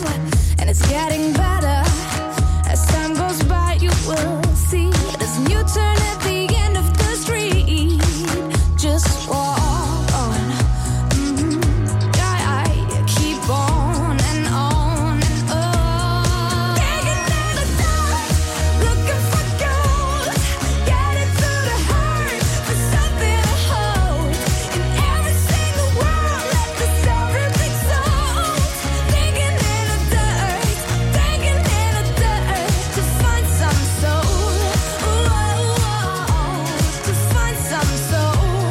and it's getting better. As time goes by, you will see there's a new turn at the end of the street. Just walk on, keep on and on and on. Digging in the dark, looking for gold. Get it to the heart, for something to hold. In every single world, let the story be told. Digging in the dirt, to find some soul. To find some soul.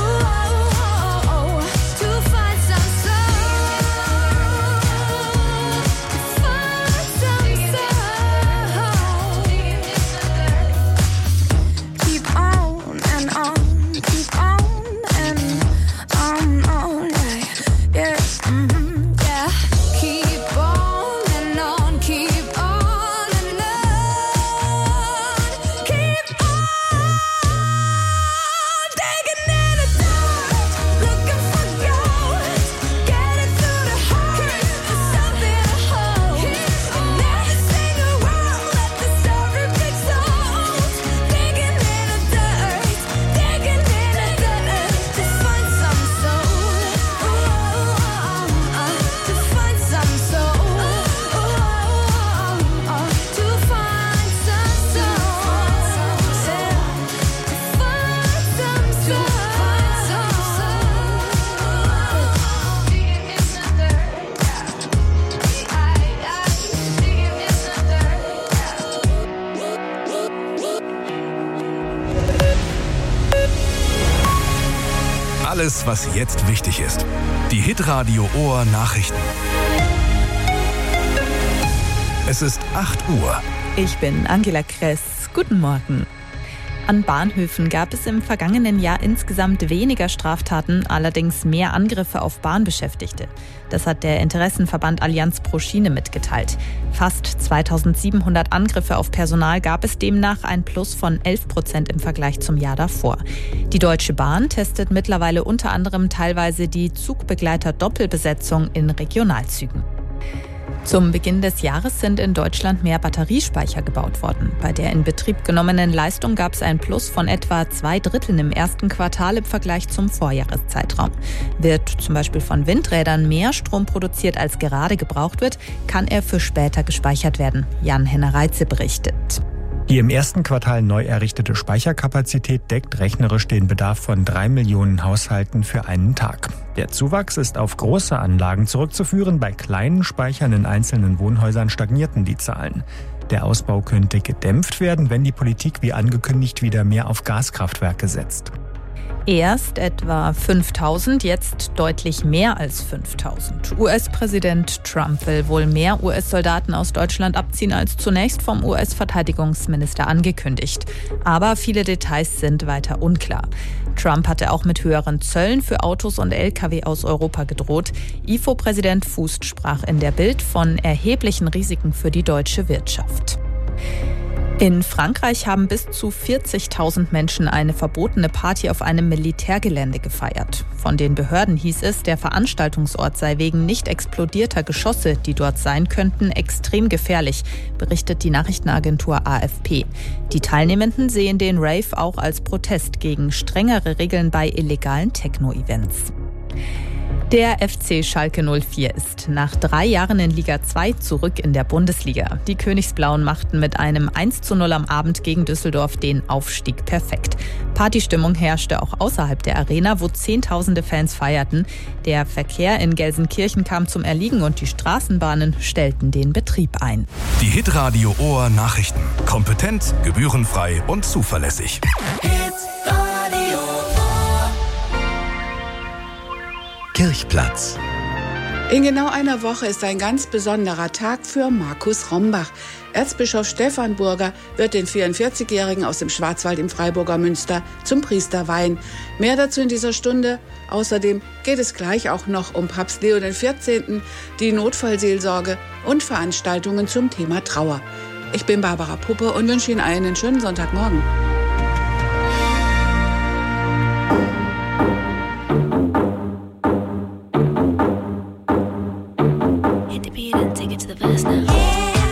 To find some soul. Keep on and on, keep on and on, yeah, yeah. Keep on and on, keep on and on, keep on. Digging in the dark, looking for gold. Get it to the heart, for something to hold. In every single world, let the story be told. Digging in the dirt, to find some soul. To find some soul. To find some Alles, was jetzt wichtig ist. Die Hitradio Ohr Nachrichten. Es ist 8 Uhr. Ich bin Angela Kress. Guten Morgen. An Bahnhöfen gab es im vergangenen Jahr insgesamt weniger Straftaten, allerdings mehr Angriffe auf Bahnbeschäftigte. Das hat der Interessenverband Allianz pro Schiene mitgeteilt. Fast 2700 Angriffe auf Personal gab es demnach, ein Plus von 11% im Vergleich zum Jahr davor. Die Deutsche Bahn testet mittlerweile unter anderem teilweise die Zugbegleiter-Doppelbesetzung in Regionalzügen. Zum Beginn des Jahres sind in Deutschland mehr Batteriespeicher gebaut worden. Bei der in Betrieb genommenen Leistung gab es ein Plus von etwa 2/3 im ersten Quartal im Vergleich zum Vorjahreszeitraum. Wird zum Beispiel von Windrädern mehr Strom produziert, als gerade gebraucht wird, kann er für später gespeichert werden. Jan-Henner Reitze berichtet. Die im ersten Quartal neu errichtete Speicherkapazität deckt rechnerisch den Bedarf von 3 Millionen Haushalten für einen Tag. Der Zuwachs ist auf große Anlagen zurückzuführen. Bei kleinen Speichern in einzelnen Wohnhäusern stagnierten die Zahlen. Der Ausbau könnte gedämpft werden, wenn die Politik wie angekündigt wieder mehr auf Gaskraftwerke setzt. Erst etwa 5.000, jetzt deutlich mehr als 5.000. US-Präsident Trump will wohl mehr US-Soldaten aus Deutschland abziehen als zunächst vom US-Verteidigungsminister angekündigt. Aber viele Details sind weiter unklar. Trump hatte auch mit höheren Zöllen für Autos und Lkw aus Europa gedroht. IFO-Präsident Fußt sprach in der Bild von erheblichen Risiken für die deutsche Wirtschaft. In Frankreich haben bis zu 40.000 Menschen eine verbotene Party auf einem Militärgelände gefeiert. Von den Behörden hieß es, der Veranstaltungsort sei wegen nicht explodierter Geschosse, die dort sein könnten, extrem gefährlich, berichtet die Nachrichtenagentur AFP. Die Teilnehmenden sehen den Rave auch als Protest gegen strengere Regeln bei illegalen Techno-Events. Der FC Schalke 04 ist nach 3 Jahren in Liga 2 zurück in der Bundesliga. Die Königsblauen machten mit einem 1:0 am Abend gegen Düsseldorf den Aufstieg perfekt. Partystimmung herrschte auch außerhalb der Arena, wo Zehntausende Fans feierten. Der Verkehr in Gelsenkirchen kam zum Erliegen und die Straßenbahnen stellten den Betrieb ein. Die Hitradio Ohr Nachrichten. Kompetent, gebührenfrei und zuverlässig. Kirchplatz. In genau einer Woche ist ein ganz besonderer Tag für Markus Rombach. Erzbischof Stefan Burger wird den 44-Jährigen aus dem Schwarzwald im Freiburger Münster zum Priester weihen. Mehr dazu in dieser Stunde. Außerdem geht es gleich auch noch um Papst Leo XIV., die Notfallseelsorge und Veranstaltungen zum Thema Trauer. Ich bin Barbara Puppe und wünsche Ihnen einen schönen Sonntagmorgen. Hit the beat and take it to the past now.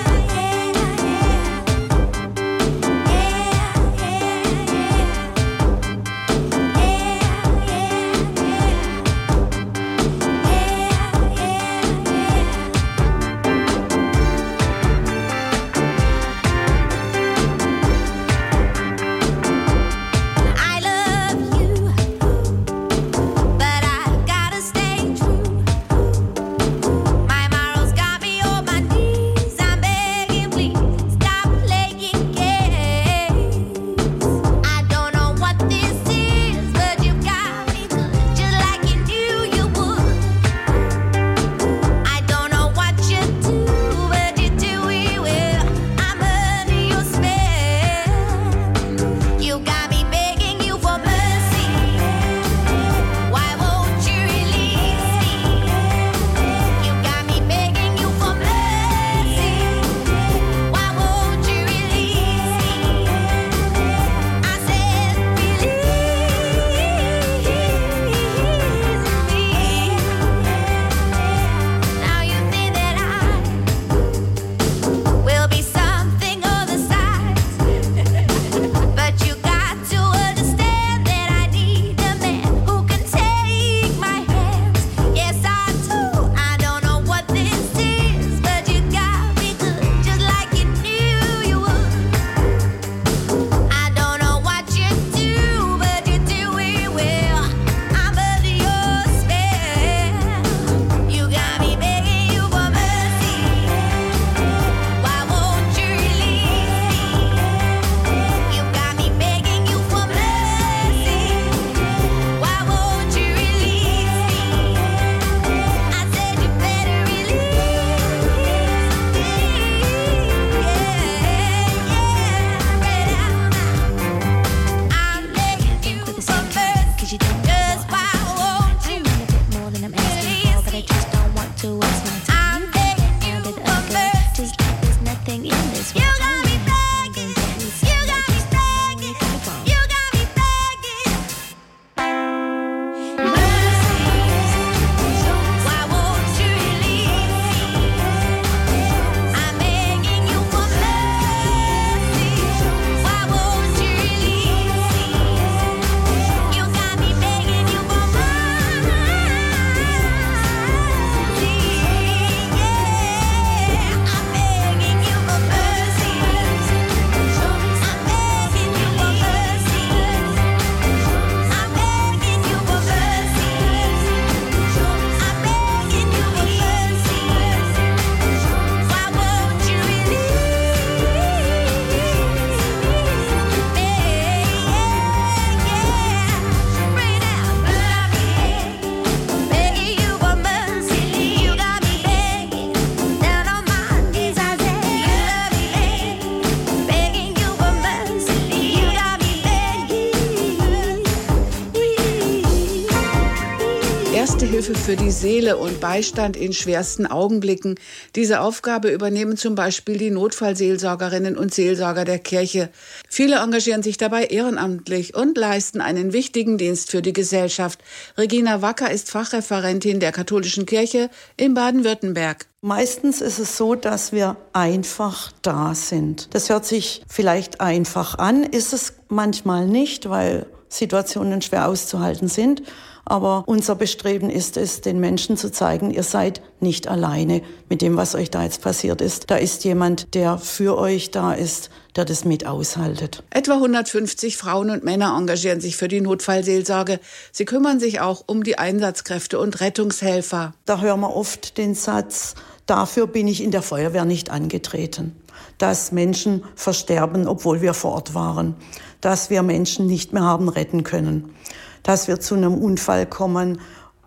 Erste Hilfe für die Seele und Beistand in schwersten Augenblicken. Diese Aufgabe übernehmen zum Beispiel die Notfallseelsorgerinnen und Seelsorger der Kirche. Viele engagieren sich dabei ehrenamtlich und leisten einen wichtigen Dienst für die Gesellschaft. Regina Wacker ist Fachreferentin der Katholischen Kirche in Baden-Württemberg. Meistens ist es so, dass wir einfach da sind. Das hört sich vielleicht einfach an, ist es manchmal nicht, weil Situationen schwer auszuhalten sind. Aber unser Bestreben ist es, den Menschen zu zeigen, ihr seid nicht alleine mit dem, was euch da jetzt passiert ist. Da ist jemand, der für euch da ist, der das mit aushaltet. Etwa 150 Frauen und Männer engagieren sich für die Notfallseelsorge. Sie kümmern sich auch um die Einsatzkräfte und Rettungshelfer. Da hören wir oft den Satz, dafür bin ich in der Feuerwehr nicht angetreten. Dass Menschen versterben, obwohl wir vor Ort waren. Dass wir Menschen nicht mehr haben retten können. Dass wir zu einem Unfall kommen,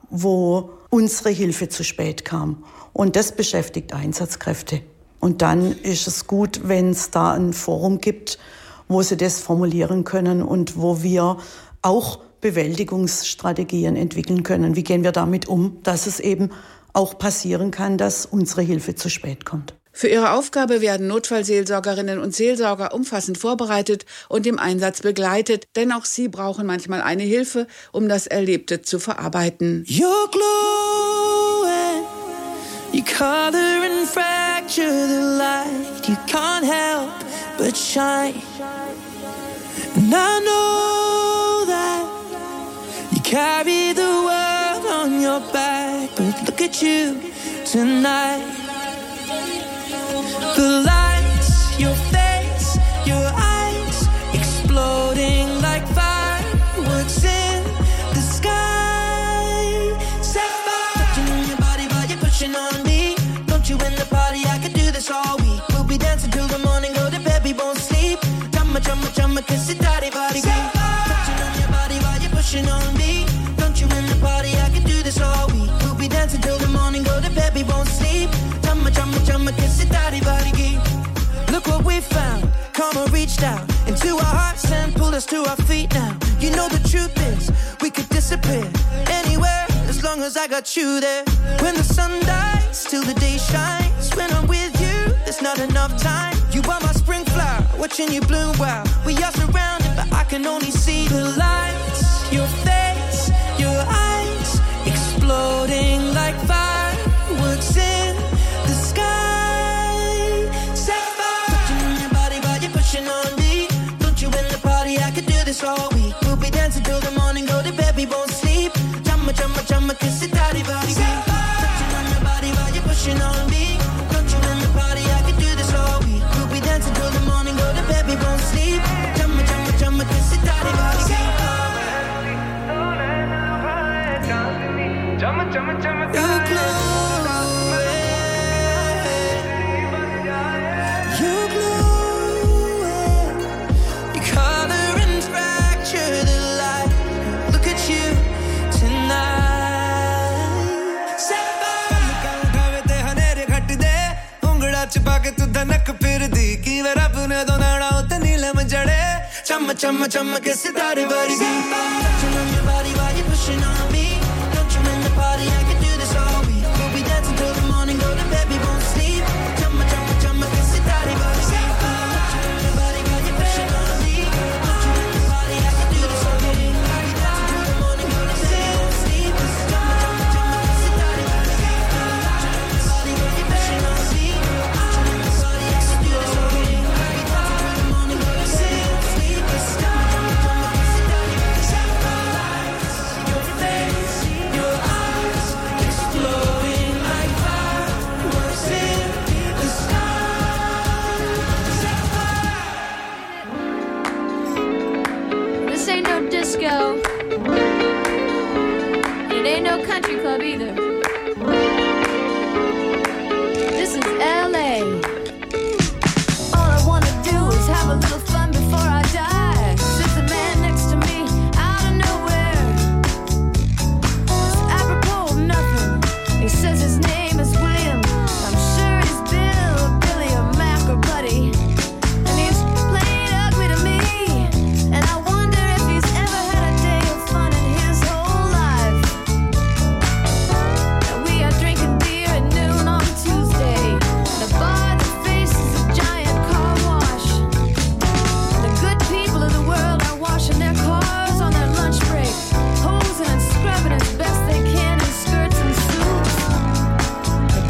wo unsere Hilfe zu spät kam. Und das beschäftigt Einsatzkräfte. Und dann ist es gut, wenn es da ein Forum gibt, wo sie das formulieren können und wo wir auch Bewältigungsstrategien entwickeln können. Wie gehen wir damit um, dass es eben auch passieren kann, dass unsere Hilfe zu spät kommt. Für ihre Aufgabe werden Notfallseelsorgerinnen und Seelsorger umfassend vorbereitet und im Einsatz begleitet, denn auch sie brauchen manchmal eine Hilfe, um das Erlebte zu verarbeiten. You're glowing, You color and fracture the light. You can't help but shine. And I know that you carry the world on your back, but look at you tonight. The lights, your face, your eyes, exploding like fireworks in the sky. Set fire. Touching on your body while you're pushing on me. Don't you in the party, I could do this all week. We'll be dancing till the morning, go to bed, we won't sleep. Chumma, chumma, chumma, kiss it, daddy, body, beat. Touching on your body while you're pushing on me. Don't you in the party, I could do this all week. We'll be dancing till the morning, go to bed, we won't sleep. Chumma, chumma, chumma, kiss it, daddy, body, beat. Look what we found. Karma reached out into our hearts and pulled us to our feet now. You know the truth is, we could disappear anywhere as long as I got you there. When the sun dies, till the day shines. When I'm with you, there's not enough time. You are my spring flower, watching you bloom wild. We are surrounded, but I can only see the lights. Your face, your eyes, exploding like fireworks in the sky. Set fire. Touching on your body while you're pushing on me. Don't you in the party, I could do this all week. We'll be dancing till the morning, go to bed, we won't sleep. Chumma, chumma, chumma, kiss it, daddy, body, beat. Touching on your body while you're pushing on me. Don't you in the party, I could do this all week. We'll be dancing till the morning, go to bed, we won't sleep. Chumma, chumma, chumma, kiss it, daddy, body, beat. You glue it. You color and fracture the light. Look at you tonight. Set fire. ते हनेरे घट दे उंगड़ा चिपा के तू धनक फिर दी की वे रब ने दो नाड़ा उते नीलम जड़े चम चम चम के सितारे वर्गी. Touching on your body while you're pushing on me. Don't you in the party, I can do this all week. We'll be dancing till the morning, go to bed, we won't sleep. Chumma, chumma, chumma, kiss it, daddy, body, beat. Touching on your body while you're pushing on me. Don't you in the party, I can do this all week. We'll be dancing till the morning, go to bed, we won't sleep. Chumma, chumma, chumma, kiss it, daddy, body, beat. Touching on your body while you're pushing on me. Don't you in the party, I can do this all week. We'll be dancing till the morning, go to bed, we won't sleep. Chumma, chumma, chumma, kiss it, daddy, body, beat. Your face, your eyes, exploding like fireworks in the sky. This ain't no disco. It ain't no country club either. This is LA. All I wanna do is have a little fun before I die. Sits a man next to me out of nowhere. It's apropos of nothing. He says his name is William. I'm sure he's Bill or Billy or Mac or Buddy. And he's plain ugly to me. And I wonder if he's ever had a day of fun in his whole life. And we are drinking beer at noon on Tuesday. The bar that faces a giant car wash. The good people of the world are washing their cars on their lunch break, hosing and scrubbing as best they can in skirts and suits. The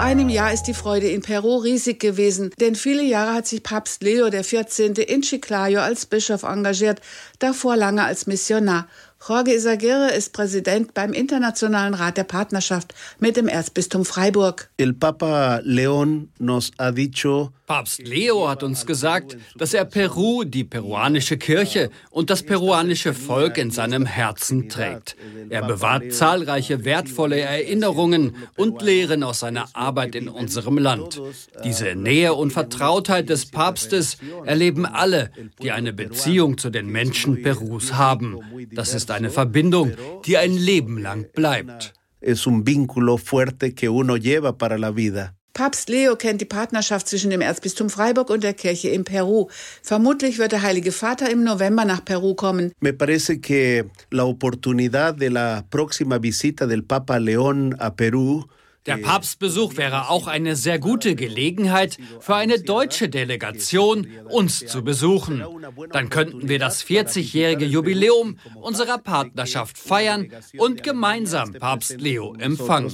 einem Jahr ist die Freude in Peru riesig gewesen, denn viele Jahre hat sich Papst Leo XIV. In Chiclayo als Bischof engagiert, davor lange als Missionar. Jorge Izaguirre ist Präsident beim Internationalen Rat der Partnerschaft mit dem Erzbistum Freiburg. El Papa León nos ha dicho, Papst Leo hat uns gesagt, dass er Peru, die peruanische Kirche und das peruanische Volk in seinem Herzen trägt. Er bewahrt zahlreiche wertvolle Erinnerungen und Lehren aus seiner Arbeit in unserem Land. Diese Nähe und Vertrautheit des Papstes erleben alle, die eine Beziehung zu den Menschen Perus haben. Das ist eine Verbindung, die ein Leben lang bleibt. Es un vínculo fuerte que uno lleva para la vida. Papst Leo kennt die Partnerschaft zwischen dem Erzbistum Freiburg und der Kirche in Peru. Vermutlich wird der Heilige Vater im November nach Peru kommen. Me parece que la oportunidad de la próxima visita del Papa León a Perú. Der Papstbesuch wäre auch eine sehr gute Gelegenheit für eine deutsche Delegation, uns zu besuchen. Dann könnten wir das 40-jährige Jubiläum unserer Partnerschaft feiern und gemeinsam Papst Leo empfangen.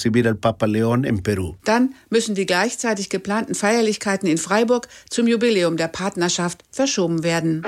Dann müssen die gleichzeitig geplanten Feierlichkeiten in Freiburg zum Jubiläum der Partnerschaft verschoben werden.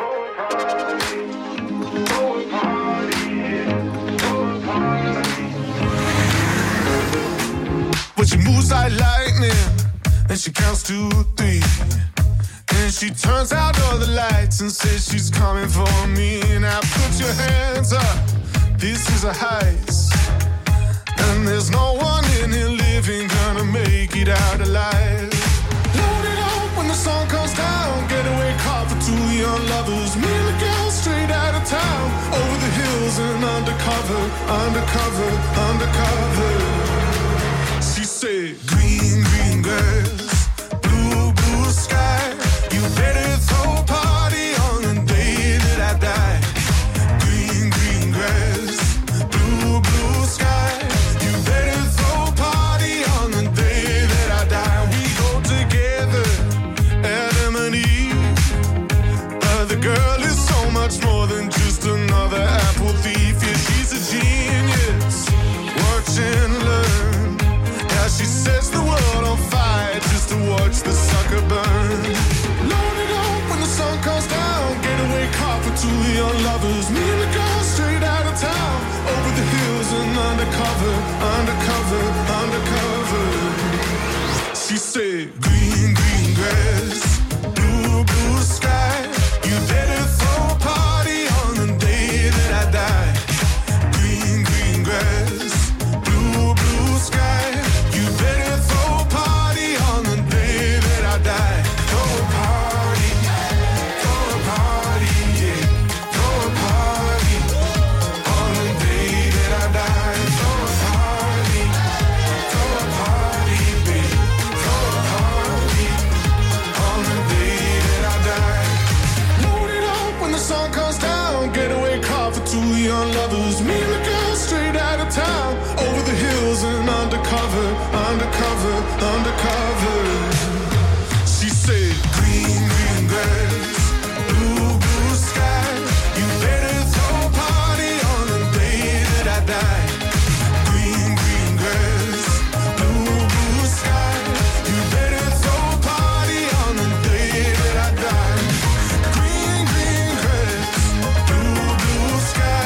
But she moves like lightning, and she counts to 3. And she turns out all the lights and says she's coming for me. Now put your hands up, this is a heist. And there's no one in here living gonna make it out alive. Load it up when the sun comes down, getaway car for two young lovers. Me and the girl straight out of town, over the hills and undercover, undercover, undercover. She said, green, green grass, blue, blue sky. You better throw a party on the day that I die. Green, green grass, blue, blue sky. You better throw a party on the day that I die. We go together, Adam and Eve. The girl is so much more than just another apple thief. Yeah, she's a genius. Watch and learn. She sets the world on fire just to watch the sucker burn. Load it up when the sun comes down. Getaway car for two young lovers. Me and the girl straight out of town. Over the hills and undercover, undercover, undercover. She said, green, green grass, blue, blue sky. You better throw a party on the day that I die. Green, green grass, blue, blue sky. Lovers, me and the girl straight out of town, over the hills and undercover, undercover, undercover. She said, green, green grass, blue, blue sky. You better throw a party on the day that I die. Green, green grass, blue, blue sky. You better throw a party on the day that I die. Green, green grass, blue, blue sky.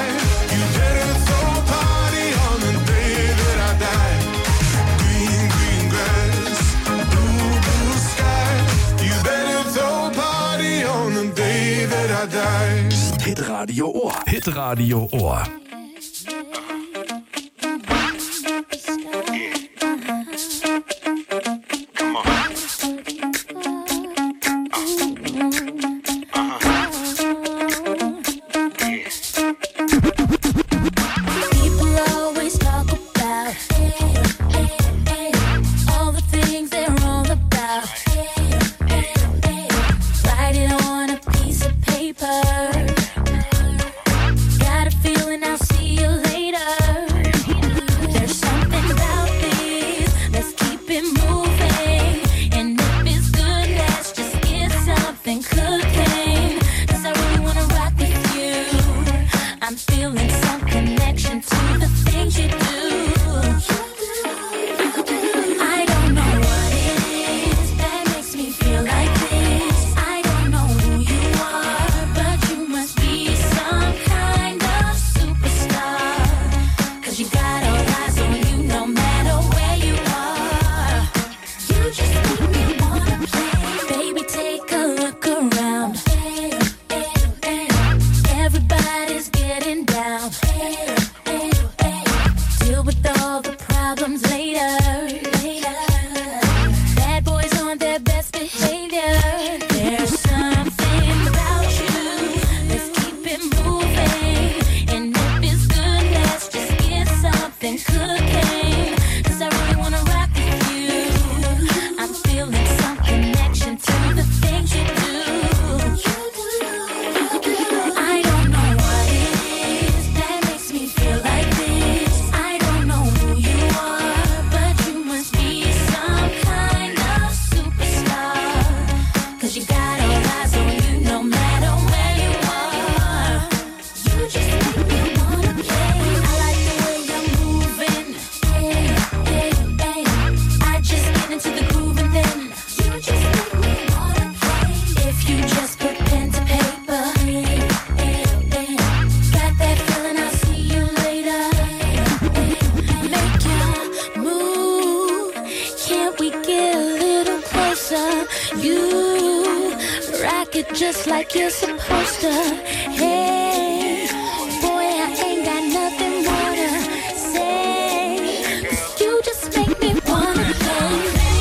Hitradio Ohr. Hitradio Ohr. Got a feeling I'll closer. You rock it just like you're supposed to. Hey, boy, I ain't got nothing more to say. 'Cause you just make me wanna play.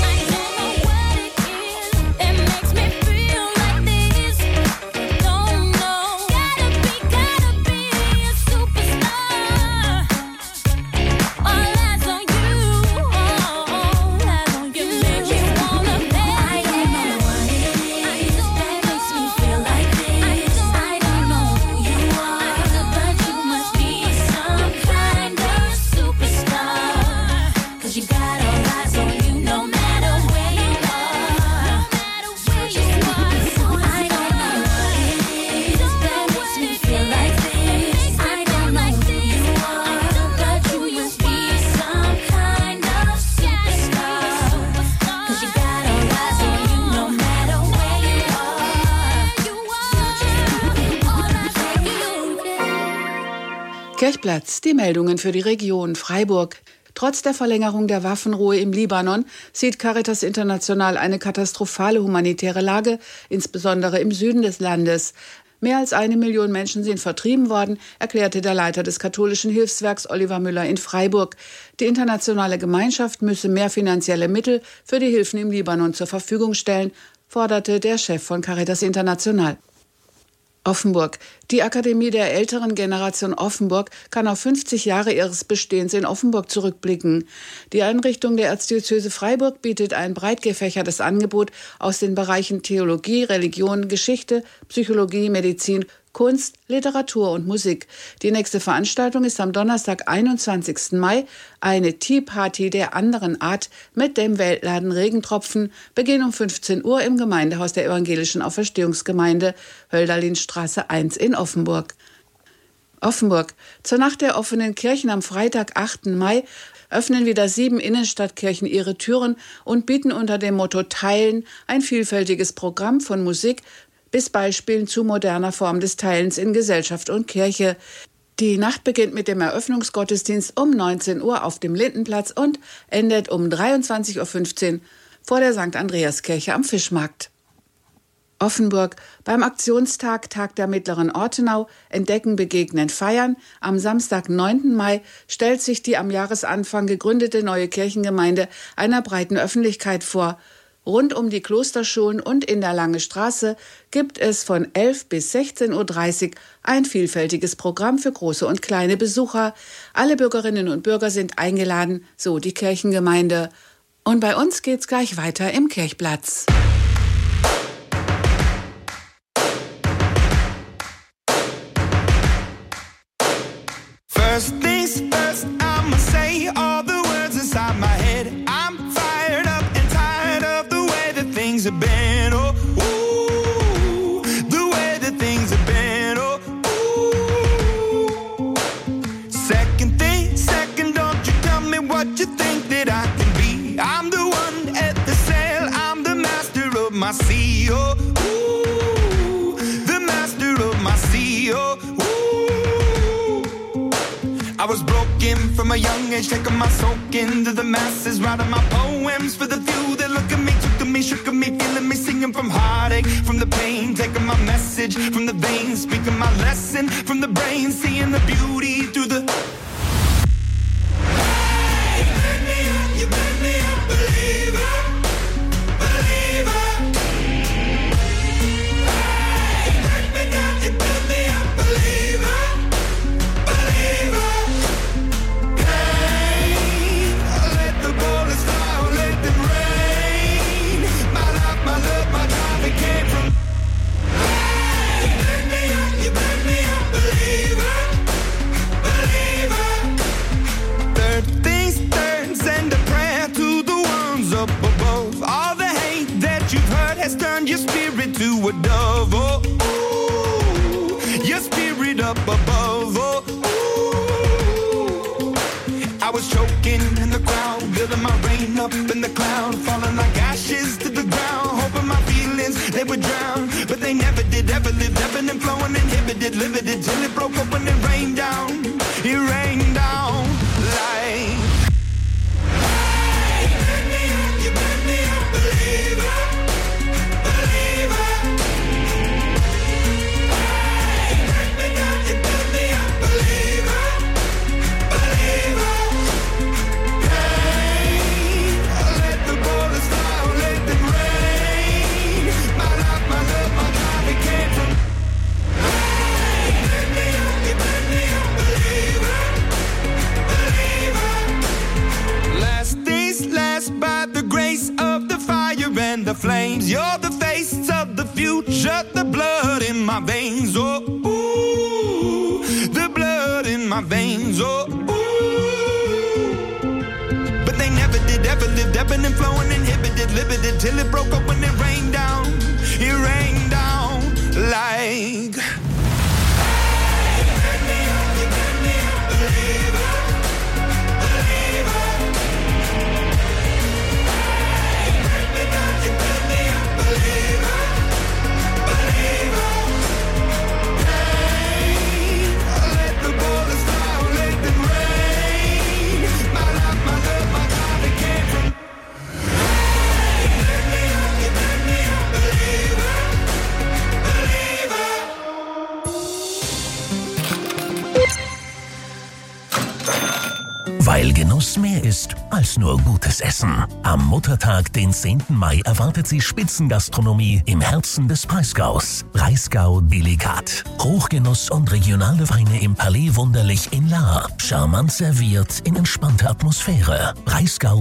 Kirchplatz, die Meldungen für die Region Freiburg. Trotz der Verlängerung der Waffenruhe im Libanon sieht Caritas International eine katastrophale humanitäre Lage, insbesondere im Süden des Landes. Mehr als 1 Million Menschen sind vertrieben worden, erklärte der Leiter des katholischen Hilfswerks Oliver Müller in Freiburg. Die internationale Gemeinschaft müsse mehr finanzielle Mittel für die Hilfen im Libanon zur Verfügung stellen, forderte der Chef von Caritas International. Offenburg. Die Akademie der älteren Generation Offenburg kann auf 50 Jahre ihres Bestehens in Offenburg zurückblicken. Die Einrichtung der Erzdiözese Freiburg bietet ein breit gefächertes Angebot aus den Bereichen Theologie, Religion, Geschichte, Psychologie, Medizin, Kunst, Literatur und Musik. Die nächste Veranstaltung ist am Donnerstag, 21. Mai, eine Tea Party der anderen Art mit dem Weltladen Regentropfen, Beginn um 15 Uhr im Gemeindehaus der Evangelischen Auferstehungsgemeinde, Hölderlinstraße 1 in Offenburg. Offenburg. Zur Nacht der offenen Kirchen am Freitag, 8. Mai, öffnen wieder 7 Innenstadtkirchen ihre Türen und bieten unter dem Motto Teilen ein vielfältiges Programm von Musik bis Beispielen zu moderner Form des Teilens in Gesellschaft und Kirche. Die Nacht beginnt mit dem Eröffnungsgottesdienst um 19 Uhr auf dem Lindenplatz und endet um 23.15 Uhr vor der St. Andreaskirche am Fischmarkt. Offenburg. Beim Aktionstag Tag der Mittleren Ortenau Entdecken, Begegnen, Feiern am Samstag, 9. Mai stellt sich die am Jahresanfang gegründete neue Kirchengemeinde einer breiten Öffentlichkeit vor. Rund um die Klosterschulen und in der Lange Straße gibt es von 11 bis 16.30 Uhr ein vielfältiges Programm für große und kleine Besucher. Alle Bürgerinnen und Bürger sind eingeladen, so die Kirchengemeinde. Und bei uns geht's gleich weiter im Kirchplatz. First things first, I'ma say all the words inside my head. I'm fired up and tired of the way that things have been. Oh, ooh, the way that things have been. Oh, ooh. Second thing, second, don't you tell me what you think that I can be. I'm the one at the sail, I'm the master of my sea. Oh, ooh, the master of my sea. Oh, I was broken from a young age, taking my soak into the masses, writing my poems for the few that look at me, took at me, shook at me, feeling me, singing from heartache, from the pain, taking my message from the veins, speaking my lesson from the brain, seeing the beauty through the... Hey, you make me a believer, believer. Hey, you break me down, you build me a believer, believer. Turn your spirit to a dove, oh, ooh, your spirit up above, oh, ooh. I was choking in the crowd, building my rain up in the cloud, falling like ashes to the ground, hoping my feelings, they would drown, but they never did, ever lived, ebbing and flowing, inhibited, limited, till it broke open and rained down, it rained down like, hey, you make me a believer. names. You're the face of the future, the blood in my veins. Oh, ooh, the blood in my veins. Oh, ooh. But they never did, ever lived, ebbing and flowing, inhibited, limited, till it broke up when it rained down. It rained down like. Weil Genuss mehr ist als nur gutes Essen. Am Muttertag, den 10. Mai, erwartet Sie Spitzengastronomie im Herzen des Breisgaus. Breisgau Delikat. Hochgenuss und regionale Weine im Palais Wunderlich in Lahr. Charmant serviert in entspannter Atmosphäre. Breisgau